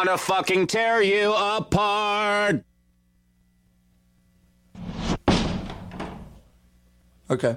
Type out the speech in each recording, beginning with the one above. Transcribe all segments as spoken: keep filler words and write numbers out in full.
wanna fucking tear you apart. Okay.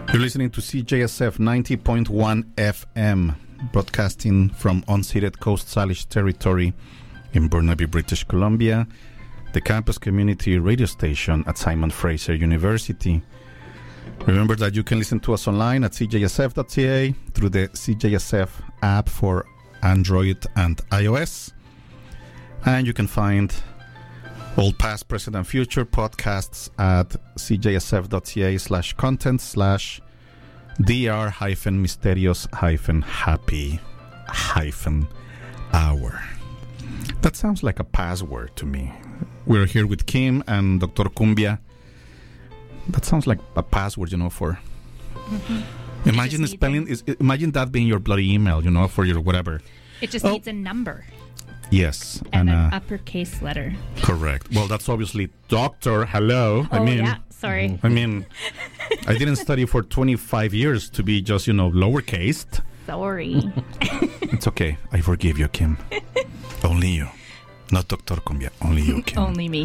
You're listening to C J S F ninety point one F M, broadcasting from unceded Coast Salish territory in Burnaby, British Columbia, the campus community radio station at Simon Fraser University. Remember that you can listen to us online at c j s f dot c a through the C J S F app for Android and iOS. And you can find all past, present, and future podcasts at c j s f dot c a slash content slash dr hyphen mysterious hyphen happy hyphen hour. That sounds like a password to me. We're here with Kim and Doctor Cumbia. That sounds like a password, you know, for... Mm-hmm. Imagine spelling... Is, imagine that being your bloody email, you know, for your whatever. It just oh. needs a number. Yes. And, and an uh, uppercase letter. Correct. Well, that's obviously Doctor Hello. Oh, I mean, yeah. Sorry. I mean, I didn't study for twenty-five years to be just, you know, lowercase. Sorry. It's okay. I forgive you, Kim. Only you. Not Doctor Cumbia. Only you, Kim. Only me.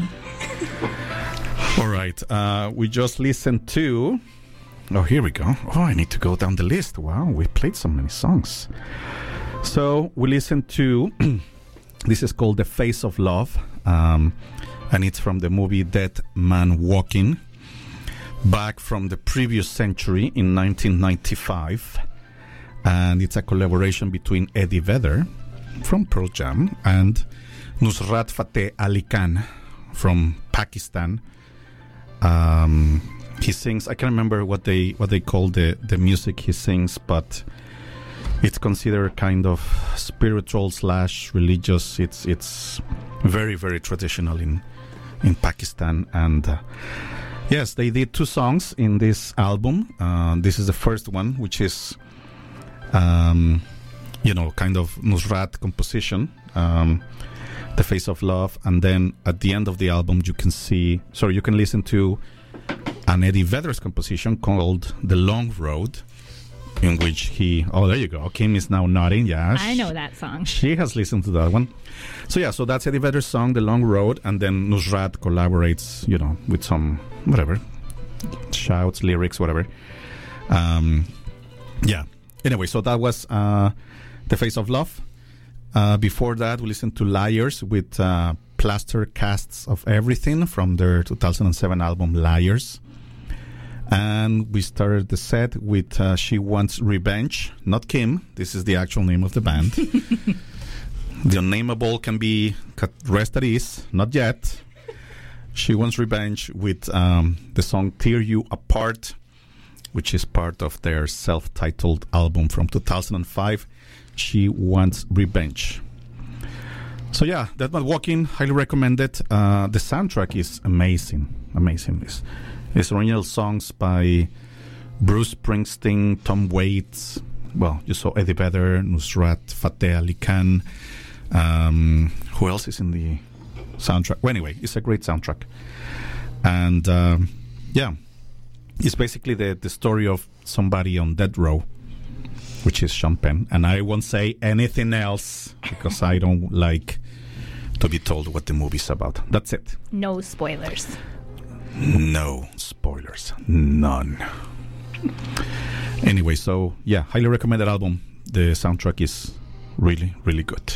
All right. Uh, we just listened to... Oh, here we go. Oh, I need to go down the list. Wow, we played so many songs. So we listened to... This is called The Face of Love. Um, and it's from the movie Dead Man Walking. Back from the previous century in nineteen ninety-five. And it's a collaboration between Eddie Vedder from Pearl Jam and Nusrat Fateh Ali Khan from Pakistan. Um, he sings, I can't remember what they what they call the, the music he sings, but it's considered kind of spiritual slash religious. It's it's very, very traditional in, in Pakistan. And uh, yes, they did two songs in this album. Uh, this is the first one, which is, um, you know, kind of Nusrat composition. Um, The Face of Love, and then at the end of the album you can see, sorry, you can listen to an Eddie Vedder's composition called The Long Road, in which he, oh, there you go, Kim is now nodding, yeah. I know that song. She has listened to that one. So yeah, so that's Eddie Vedder's song, The Long Road, and then Nusrat collaborates, you know, with some, whatever, shouts, lyrics, whatever. Um, yeah, anyway, so that was uh, The Face of Love. Uh, before that, we listened to Liars with uh, Plaster Casts of Everything from their two thousand seven album Liars. And we started the set with uh, She Wants Revenge, not Kim. This is the actual name of the band. The unnameable can be cut rest at ease, not yet. She Wants Revenge with um, the song Tear You Apart, which is part of their self-titled album from two thousand five. She Wants Revenge. So yeah, Dead Man Walking, highly recommended. Uh, the soundtrack is amazing, amazing. It's, it's original songs by Bruce Springsteen, Tom Waits. Well, you saw Eddie Vedder, Nusrat Fateh Ali Khan. Um, who else is in the soundtrack? Well, anyway, it's a great soundtrack. And um, yeah, it's basically the, the story of somebody on death row, which is Sean Penn. And I won't say anything else because I don't like to be told what the movie's about. That's it. No spoilers. No spoilers. None. Anyway, so yeah, highly recommended album. The soundtrack is really, really good.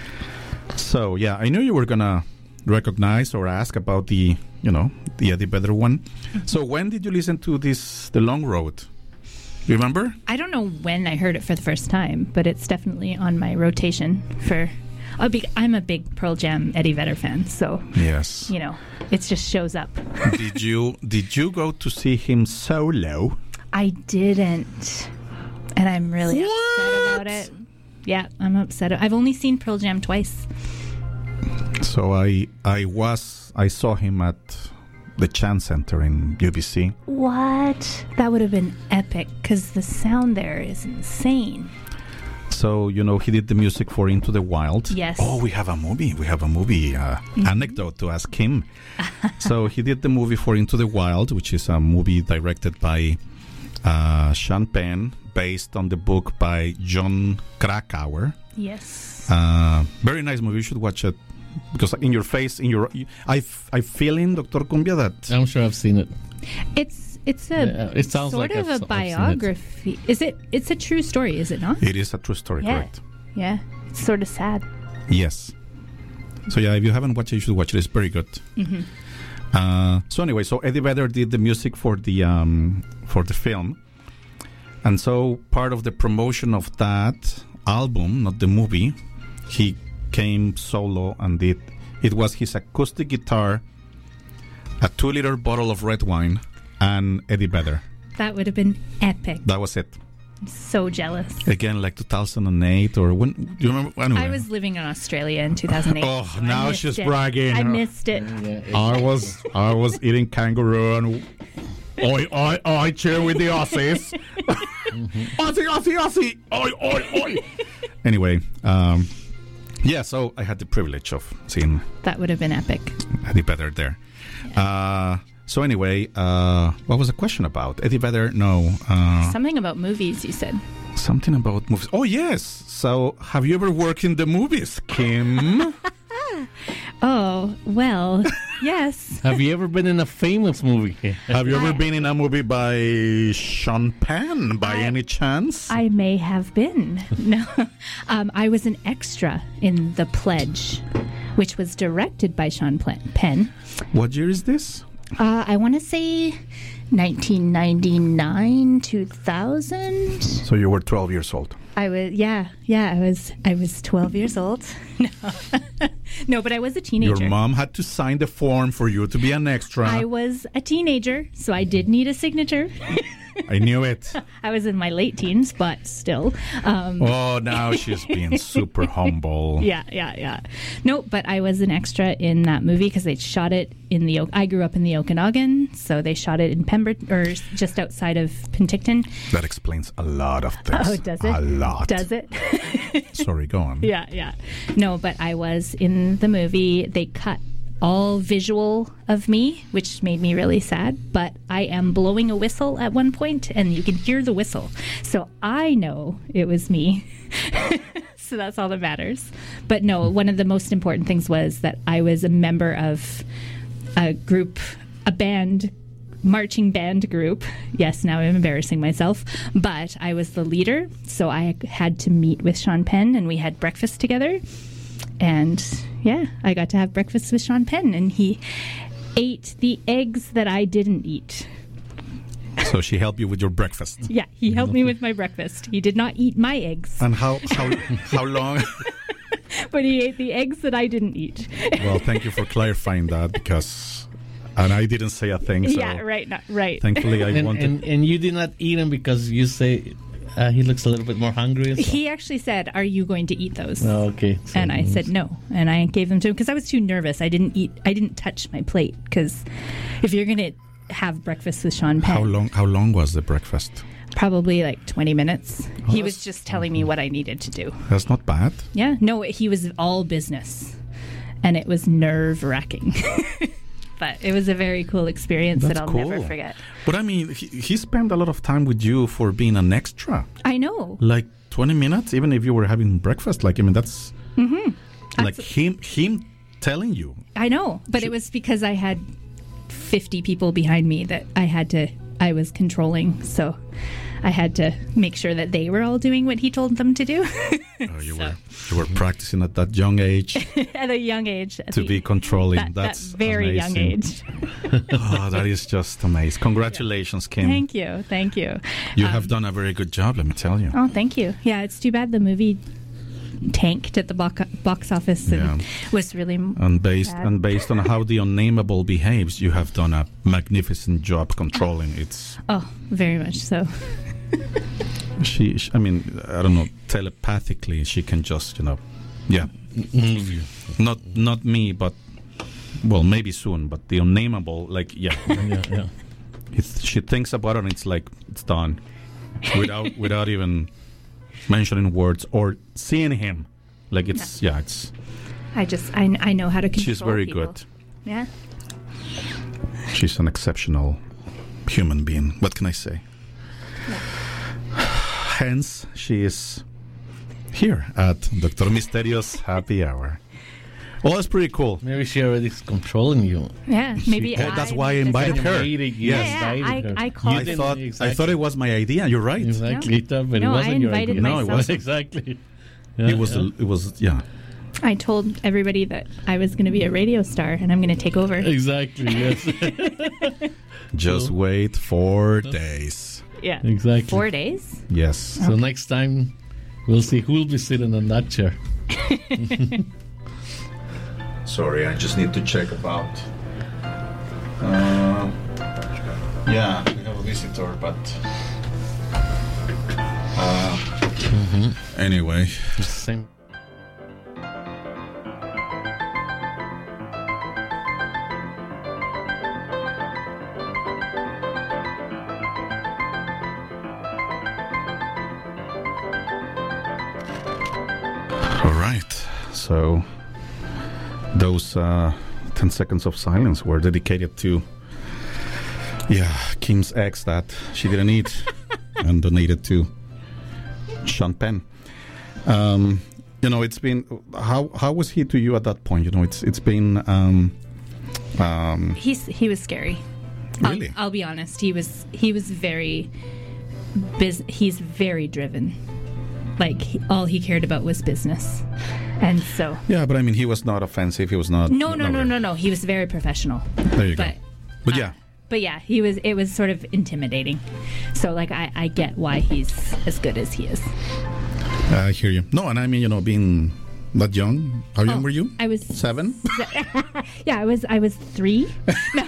So yeah, I knew you were gonna recognize or ask about the, you know, the Eddie Vedder one. Mm-hmm. So when did you listen to this, The Long Road? Remember? I don't know when I heard it for the first time, but it's definitely on my rotation for... I'll be, I'm a big Pearl Jam Eddie Vedder fan, so... Yes. You know, it just shows up. Did you Did you go to see him solo? I didn't. And I'm really what? upset about it. Yeah, I'm upset. I've only seen Pearl Jam twice. So I I was... I saw him at... the Chance Center in U B C. What? That would have been epic because the sound there is insane. So, you know, he did the music for Into the Wild. Yes. Oh, we have a movie. We have a movie uh, mm-hmm. anecdote to ask him. So he did the movie for Into the Wild, which is a movie directed by uh, Sean Penn, based on the book by John Krakauer. Yes. Uh, very nice movie. You should watch it. Because in your face, in your, I, I feel in Doctor Cumbia that I'm sure I've seen it. It's it's a uh, it sounds sort like of I've, a biography. It. Is it? It's a true story, is it not? It is a true story, yeah. correct? Yeah, it's sort of sad. Yes. So yeah, if you haven't watched it, you should watch it. It's very good. Mm-hmm. Uh, so anyway, so Eddie Vedder did the music for the um, for the film, and so part of the promotion of that album, not the movie, he came solo and did. It was his acoustic guitar, a two-liter bottle of red wine, and Eddie Vedder. That would have been epic. That was it. I'm so jealous. Again, like two thousand eight or when? Do you remember? Anyway. I was living in Australia in two thousand eight. Oh, so now she's it. bragging. I missed it. I was I was eating kangaroo and oi oi oi cheer with the Aussies. Aussie Aussie Aussie oi oi oi. Anyway, um, yeah. So I had the privilege of seeing That would have been epic. Eddie Vedder there. Uh, so anyway, uh, what was the question about? Eddie Vedder? No. Uh, Something about movies, you said. something about movies. Oh yes. So have you ever worked in the movies, Kim? Oh, well, yes. Have you ever been in a famous movie? Have you ever I- been in a movie by Sean Penn, by I- any chance? I may have been. No. Um, I was an extra in The Pledge, which was directed by Sean Pl- Penn. What year is this? Uh, I want to say nineteen ninety-nine, two thousand. So you were twelve years old. I was, yeah, yeah, I was, I was twelve years old. No, no, but I was a teenager. Your mom had to sign the form for you to be an extra. I was a teenager, so I did need a signature. I knew it. I was in my late teens, but still. Um, Oh, now she's being super humble. Yeah, yeah, yeah. No, but I was an extra in that movie because they shot it in the. O- I grew up in the Okanagan, so they shot it in Pemberton or just outside of Penticton. That explains a lot of things. Oh, does it? A lot. Does it? Sorry, go on. Yeah, yeah. No, but I was in the movie. They cut all visual of me, which made me really sad. But I am blowing a whistle at one point, and you can hear the whistle. So I know it was me. So that's all that matters. But no, one of the most important things was that I was a member of a group, a band, marching band group. Yes, now I'm embarrassing myself. But I was the leader, so I had to meet with Sean Penn, and we had breakfast together. And yeah, I got to have breakfast with Sean Penn, and he ate the eggs that I didn't eat. So she helped you with your breakfast. Yeah, he helped me with my breakfast. He did not eat my eggs, And how how how long? but he ate the eggs that I didn't eat. Well, thank you for clarifying that because, and I didn't say a thing. So Yeah, right, not, right. Thankfully, I And, wanted. and and you did not eat him because you say uh, he looks a little bit more hungry. So. He actually said, "Are you going to eat those?" Oh, okay. So- And I said no, and I gave them to him because I was too nervous. I didn't eat. I didn't touch my plate because if you're gonna have breakfast with Sean Penn, how long? How long was the breakfast? probably like twenty minutes. Oh, He was that's- just telling me what I needed to do. That's not bad. Yeah, no, he was all business, and it was nerve wracking. But it was a very cool experience That's that I'll cool. never forget. But I mean, he, he spent a lot of time with you for being an extra. I know. Like twenty minutes, even if you were having breakfast. Like, I mean, that's like him him telling you. I know, but it was because I had fifty people behind me that I had to, I was controlling. So I had to make sure that they were all doing what he told them to do Oh, you were you were practicing at that young age at a young age. at to the- be controlling. that, that That's very young amazing. age. Oh, that is just amazing. Congratulations, Kim. Thank you. Thank you. You have done a very good job, let me tell you. Oh, thank you. Yeah, it's too bad the movie tanked at the box, box office and Yeah. was really. And based Bad. and based on how the unnameable behaves, you have done a magnificent job controlling its. Oh, very much so. She, she, I mean, I don't know, telepathically, she can just, you know, yeah, Move you. not not me, but well, maybe soon, but the unnameable, like, yeah, Yeah, yeah. it's, she thinks about it and it's like it's done, without without even mentioning words or seeing him, like it's yeah, it's. I just I, I know how to control. She's very people. good. Yeah. She's an exceptional human being. What can I say? Hence, she is here at Doctor Misterio's Happy Hour. Well, that's pretty cool. Maybe she already is controlling you. Yeah, maybe Uh, that's I why I made the invited second- her. Invited you. Yeah, yeah, Invited her. I, I called. I didn't- thought I exactly. thought it was my idea. You're right. Exactly, No. but No, it wasn't I your invited idea. No, it myself. wasn't. Exactly. Yeah, It was. yeah. It was. Yeah. I told everybody that I was going to be a radio star and I'm going to take over. Exactly. Yes. Just Cool. wait four days. Yeah. Exactly. Four days? Yes. So next time, we'll see who will be sitting on that chair. Sorry, I just need to check about. Uh, yeah, we have a visitor, but. Uh, Anyway. It's the same. All right. So those uh, ten seconds of silence were dedicated to, yeah, Kim's ex that she didn't eat and donated to Sean Penn. Um, you know, it's been how how was he to you at that point? You know, it's it's been um, um, He's he was scary. Really? I'll, I'll be honest. He was he was very bus- he's very driven. Like he, all he cared about was business. And so yeah, but I mean, he was not offensive. He was not. No, no, no, no, no. He was very professional. There you But go. But yeah. But yeah, he was it was sort of intimidating. So like I, I get why he's as good as he is. I hear you. No, and I mean, you know, being that young. How young Oh, were you? I was Seven. Yeah, I was I was three. No.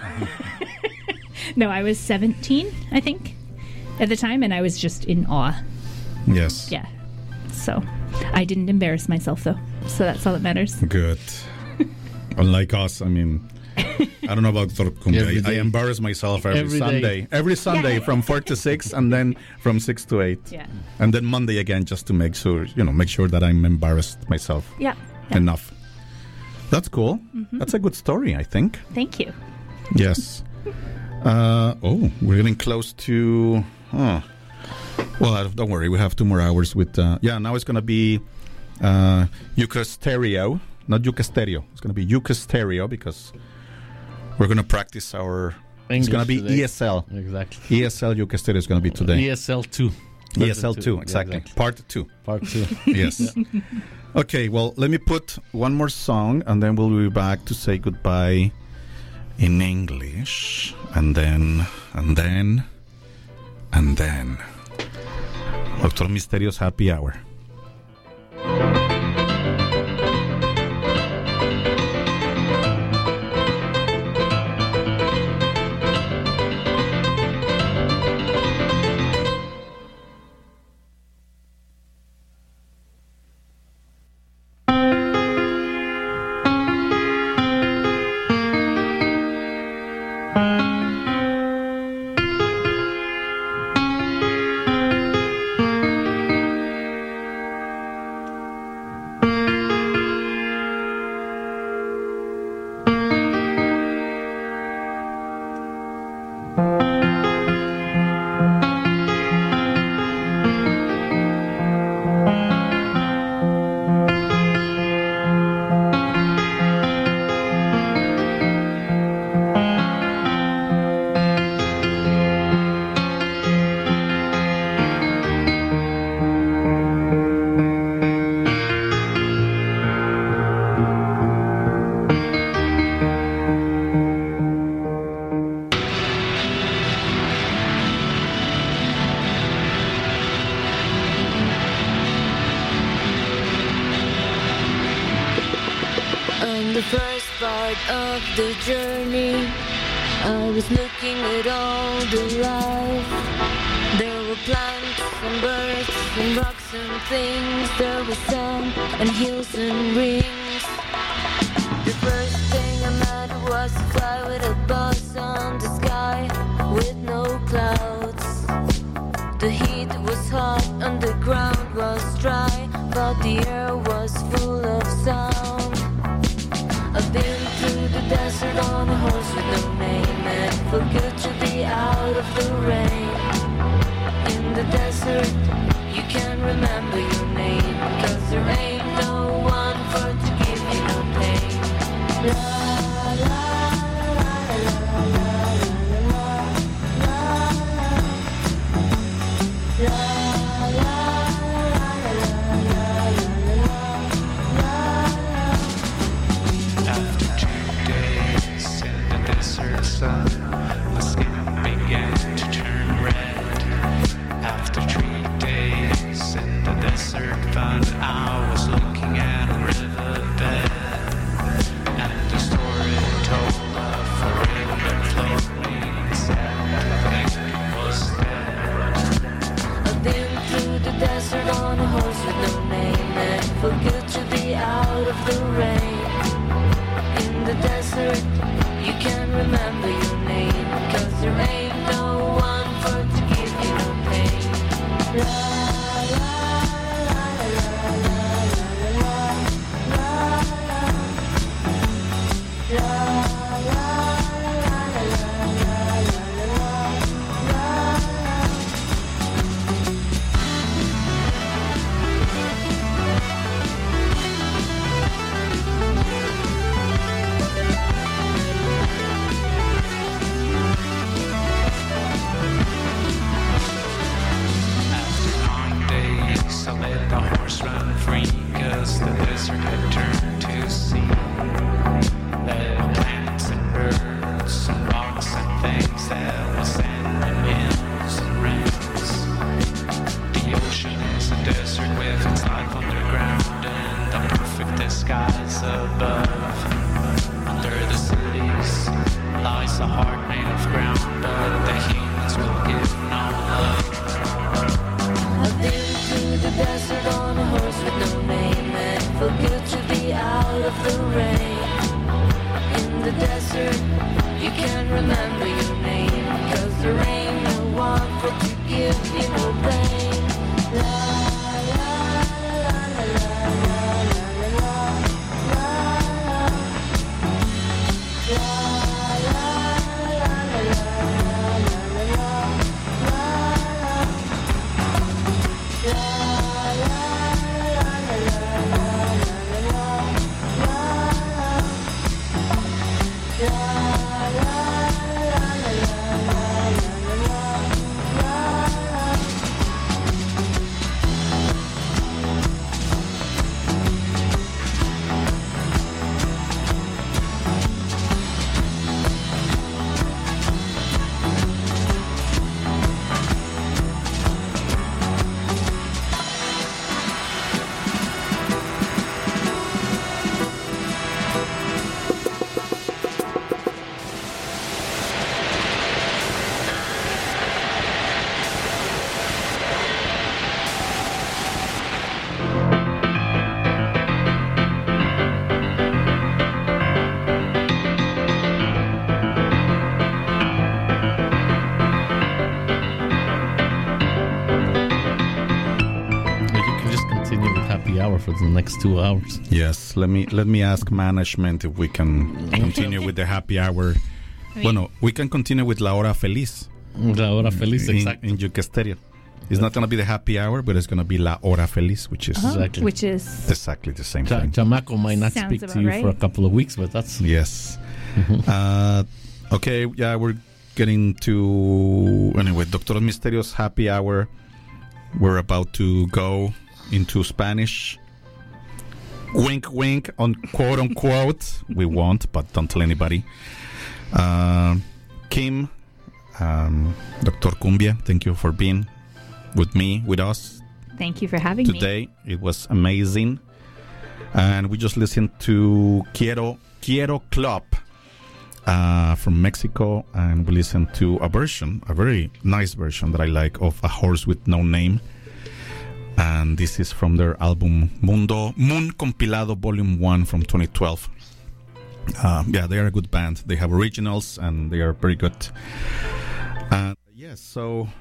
No, I was seventeen, I think, at the time, and I was just in awe. Yes. Yeah. So I didn't embarrass myself though. So that's all that matters. Good. Unlike us, I mean, I don't know about Torcumbe. Every I, I day. embarrass myself every, Every day. Sunday. Every Sunday Yeah. from four to six, and then from six to eight. Yeah. And then Monday again, just to make sure, you know, make sure that I'm embarrassed myself Yeah. Yeah. enough. That's cool. Mm-hmm. That's a good story, I think. Thank you. Yes. Uh, oh, we're getting close to. Huh. Well, uh, don't worry. We have two more hours with. Uh, yeah, now it's going to be uh, Yucca Stereo, not Yucca Stereo. It's going to be Yucca Stereo because we're going to practice our. it's going to be English today. E S L. Exactly. E S L Yucca Stereo is going to be today. E S L two. E S L two, Yeah, exactly. Part two. Part two. Yes. Okay, well, let me put one more song and then we'll be back to say goodbye in English. And then, and then, and then. Doctor Misterio's Happy Hour. On the first part of the journey, I was looking at all the life. There were plants and birds and rocks and things. There was sand and hills and rings. The first thing I met was a fly with a buzz on the sky with no clouds. The heat was hot and the ground was dry, but the air was full of sound. I've been through the desert on a horse with no name, and it felt good to be out of the rain. In the desert, you can't remember your name, cause there ain't no one for to give you no pain. for the next two hours. Yes, let me let me ask management if we can continue with the happy hour. I mean- Bueno, we can continue with La Hora Feliz La hora feliz, in, exacto. in Yuke Stereo. It's not going to be the happy hour, but it's going to be La Hora Feliz, which is Oh, Exactly. which is exactly the same Cha- thing. Chamaco might not Sounds speak to about you right. for a couple of weeks, but that's Yes. uh, okay, yeah, we're getting to anyway. Doctor Misterio's happy hour. We're about to go into Spanish. Wink, wink, on quote unquote. We won't, but don't tell anybody. Uh, Kim, um, Doctor Cumbia, thank you for being with me, with us thank you for having me. today. It was amazing. And we just listened to Quiero, Quiero Club uh, from Mexico. And we listened to a version, a very nice version that I like, of A Horse with No Name. And this is from their album Mundo Moon Compilado Volume one from twenty twelve. Uh, yeah, they are a good band. They have originals and they are very good. Uh, yes, so